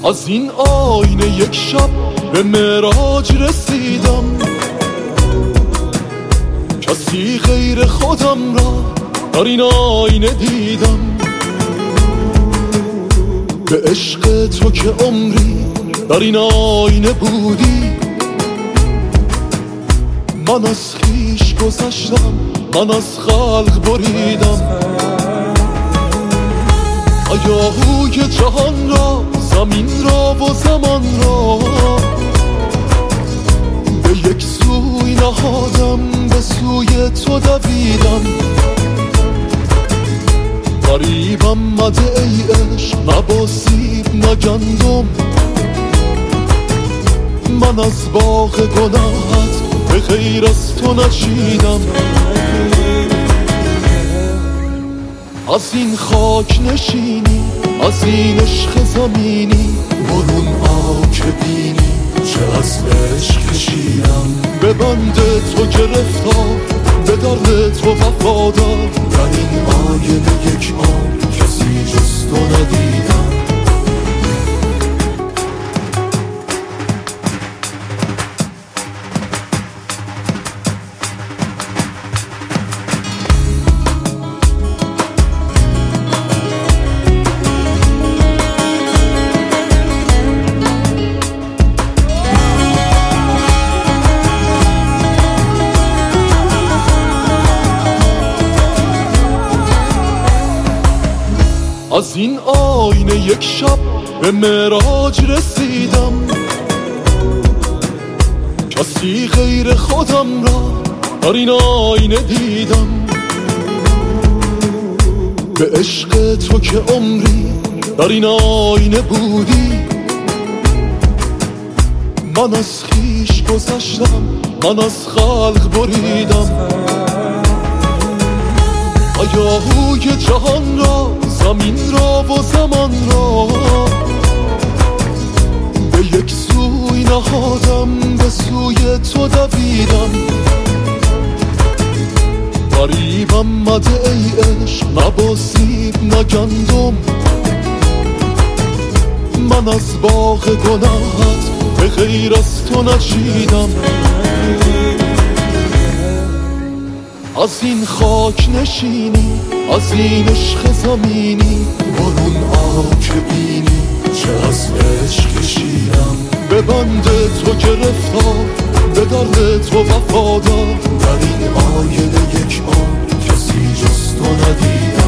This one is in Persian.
از این آینه یک شب به معراج رسیدم، کسی غیر خودم را در این آینه دیدم. به عشق تو که عمری در این آینه بودی، من از خویش گذشتم، من از خلق بریدم. هیاهوی جهان را، زمین را و زمان را به یک سوی نهادم، به سوی تو دویدم. غریبم مده ای عشق، نه با سیب نه گندم. من از باغ گناهت به غیر از تو نچیدم. از این خاک نشینی، از این عشق زمینی، برون آ که بینی چه از عشق کشیدم. به بند تو گرفتار، به درد تو وفادار، در این آینه یک آن کسی جز تو ندیدم. از این آینه یک شب به معراج رسیدم، کسی غیر خودم را در این آینه دیدم. به عشق تو که عمری در این آینه بودی، من از خویش گذشتم، من از خلق بریدم. هیاهوی جهان را، زمین را و زمان را به یک سوی نهادم، به سوی تو دویدم. غریبم مده ای عشق، نه با سیب نه گندم. من از باغ گناهت به غیر از تو نچیدم. از این خاک نشینی، از این عشق زمینی، برون آ که بینی چه از عشق کشیدم. به بند تو گرفتار، به درد تو وفادار، در این آینه یک آن کسی جز تو ندیدم.